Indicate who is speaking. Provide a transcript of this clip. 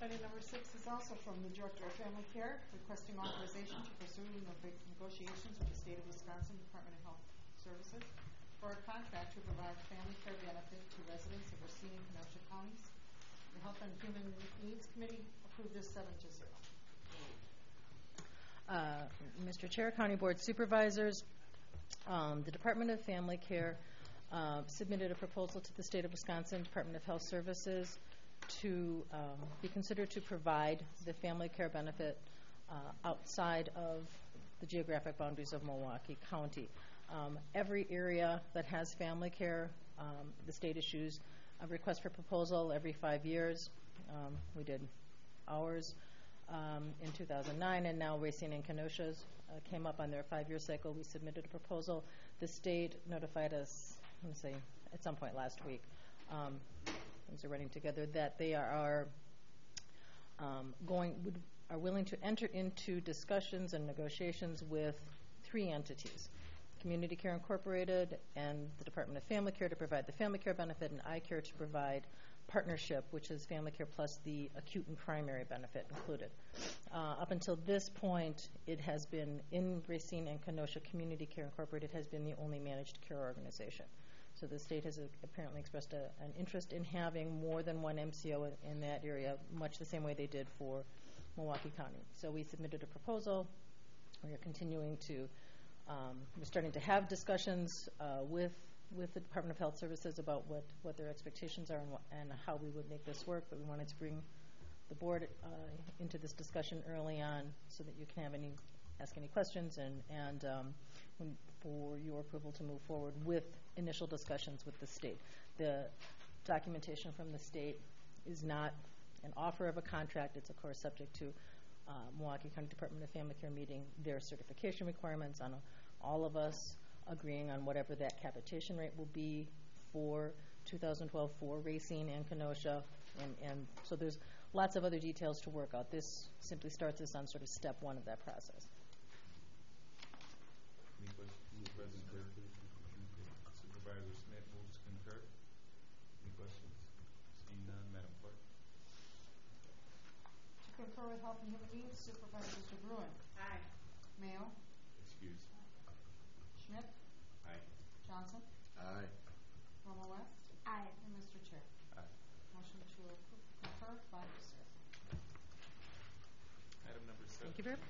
Speaker 1: Item number 6 is also from the Director of Family Care, requesting authorization to pursue negotiations with the State of Wisconsin Department of Health Services for a contract to provide family care benefit to residents of Racine and Kenosha counties. The Health and Human Needs Committee approved this 7-0.
Speaker 2: Mr. Chair, County Board Supervisors, the Department of Family Care submitted a proposal to the State of Wisconsin Department of Health Services to be considered to provide the family care benefit outside of the geographic boundaries of Milwaukee County. Every area that has family care, the state issues a request for proposal every 5 years. We did ours in 2009, and now Racine and Kenosha's came up on their 5-year cycle. We submitted a proposal. The state notified us, let me say, at some point last week, things are running together, that they are willing to enter into discussions and negotiations with 3 entities: Community Care Incorporated and the Department of Family Care to provide the family care benefit, and iCare to provide partnership, which is family care plus the acute and primary benefit included. Up until this point, it has been in Racine and Kenosha, Community Care Incorporated has been the only managed care organization. So the state has apparently expressed an interest in having more than one MCO in that area, much the same way they did for Milwaukee County. So we submitted a proposal. We are continuing to, we're starting to have discussions with the Department of Health Services about what their expectations are and how we would make this work, but we wanted to bring the board into this discussion early on so that you can ask any questions and for your approval to move forward with initial discussions with the state. The documentation from the state is not an offer of a contract. It's, of course, subject to Milwaukee County Department of Family Care meeting their certification requirements on all of us agreeing on whatever that capitation rate will be for 2012 for Racine and Kenosha. And so there's lots of other details to work out. This simply starts us on sort of step 1 of that process.
Speaker 3: Any questions from the President Clerk? Supervisor Smith moves to concur. Any questions? Seeing none, Madam Clerk.
Speaker 1: To concur with Health and Human Needs, Supervisors DeBruin.
Speaker 4: Aye.
Speaker 1: Mayo.
Speaker 3: Excuse.
Speaker 1: Schmidt.
Speaker 3: Aye.
Speaker 1: Johnson.
Speaker 3: Aye.
Speaker 1: Romo West.
Speaker 4: Aye.
Speaker 1: And Mr. Chair.
Speaker 3: Aye.
Speaker 1: Motion to concur 5-0.
Speaker 3: Item number 7.
Speaker 2: Thank you very much.